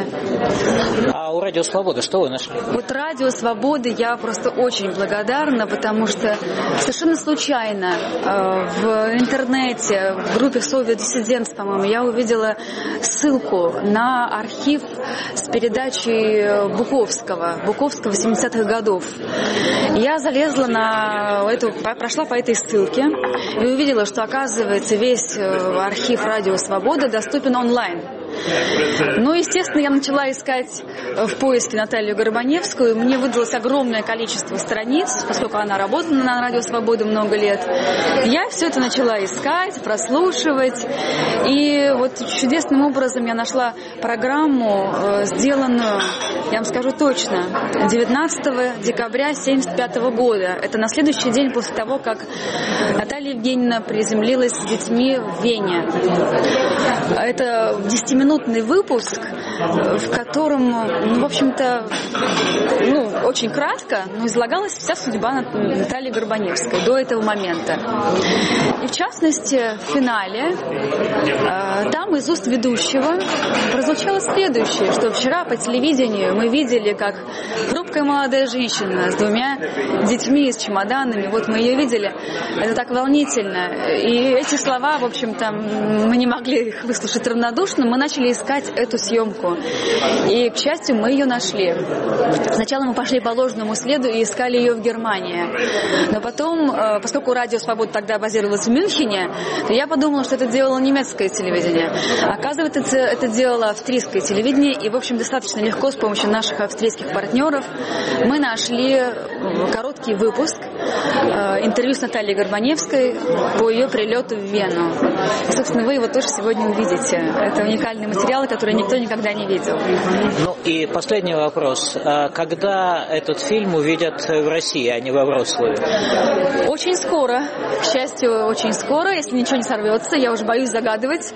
А у «Радио Свобода» что вы нашли? Вот «Радио Свободы» я просто очень благодарна, потому что совершенно случайно э, в интернете, в группе «Совет Диссидентс», по-моему, я увидела ссылку на архив с передачей Буковского, Буковского семидесятых годов. Я залезла на эту, прошла по этой ссылке и увидела, что, оказывается, весь архив «Радио Свобода» доступен онлайн. Ну, естественно, я начала искать в поиске Наталью Горбаневскую. Мне выдалось огромное количество страниц, поскольку она работала на «Радио Свобода» много лет. Я все это начала искать, прослушивать. И вот чудесным образом я нашла программу, сделанную, я вам скажу точно, девятнадцатого декабря тысяча девятьсот семьдесят пятого года. Это на следующий день после того, как Наталья Евгеньевна приземлилась с детьми в Вене. Это десятиминутный выпуск, в котором, ну, в общем-то, ну, очень кратко, но излагалась вся судьба Натальи Горбаневской до этого момента. И в частности, в финале э, там из уст ведущего прозвучало следующее, что вчера по телевидению мы видели, как хрупкая молодая женщина с двумя детьми, с чемоданами, вот мы ее видели, это так волнительно. И эти слова, в общем-то, мы не могли их выслушать равнодушно, мы начали искать эту съемку. И, к счастью, мы ее нашли. Сначала мы пошли по ложному следу и искали ее в Германии. Но потом, поскольку «Радио Свобода» тогда базировалось в Мюнхене, то я подумала, что это делало немецкое телевидение. Оказывается, это делало австрийское телевидение. И, в общем, достаточно легко с помощью наших австрийских партнеров мы нашли короткий выпуск интервью с Натальей Горбаневской по ее прилету в Вену. И, собственно, вы его тоже сегодня увидите. Это уникальный материал, который никто никогда не видел. Ну и последний вопрос. Когда этот фильм увидят в России, а не во Вроцлаве? Очень скоро. К счастью, очень скоро, если ничего не сорвется. Я уже боюсь загадывать.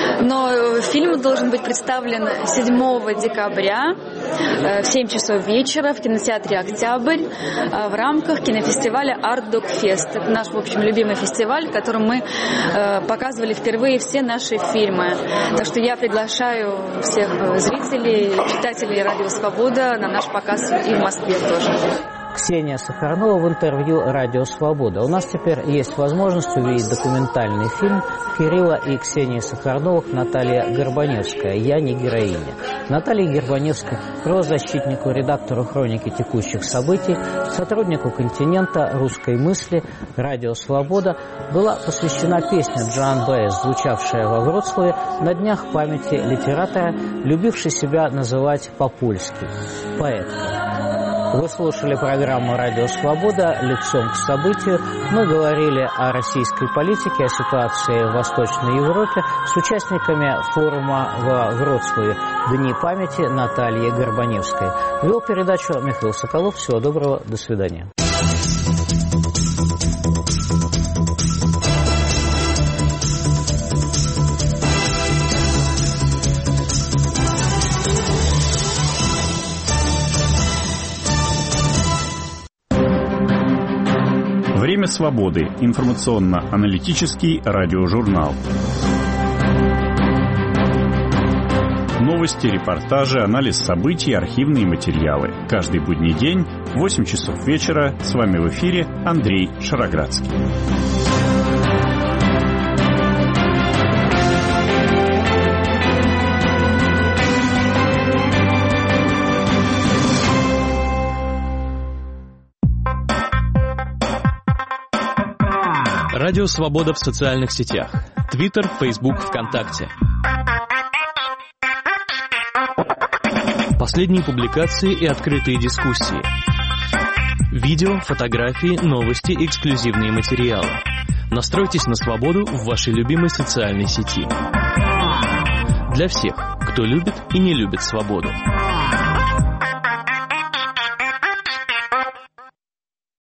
Но фильм должен быть представлен седьмого декабря в семь часов вечера в кинотеатре «Октябрь» в рамках кинофестиваля «Арт Док Фест». Это наш, в общем, любимый фестиваль, в котором мы показывали впервые все наши фильмы. Так что я приглашаю всех зрителей, читателей «Радио Свобода» на наш показ и в Москве тоже. Ксения Сахарнова в интервью «Радио Свобода». У нас теперь есть возможность увидеть документальный фильм Кирилла и Ксении Сахарновых «Наталья Горбаневская. Я не героиня». Наталья Горбаневская, правозащитнику, редактору хроники текущих событий, сотруднику «Континента», «Русской мысли», «Радио Свобода» была посвящена песня Джоан Баэз, звучавшая во Вроцлаве на днях памяти литератора, любившей себя называть по-польски «поэтка». Вы слушали программу «Радио Свобода. Лицом к событию». Мы говорили о российской политике, о ситуации в Восточной Европе с участниками форума во Вроцлаве «Дни памяти Натальи Горбаневской». Вел передачу Михаил Соколов. Всего доброго. До свидания. Время свободы. Информационно-аналитический радиожурнал. Новости, репортажи, анализ событий, архивные материалы. Каждый будний день в восемь часов вечера. С вами в эфире Андрей Шароградский. Радио «Свобода» в социальных сетях. Твиттер, Фейсбук, ВКонтакте. Последние публикации и открытые дискуссии. Видео, фотографии, новости, эксклюзивные материалы. Настройтесь на свободу в вашей любимой социальной сети. Для всех, кто любит и не любит свободу.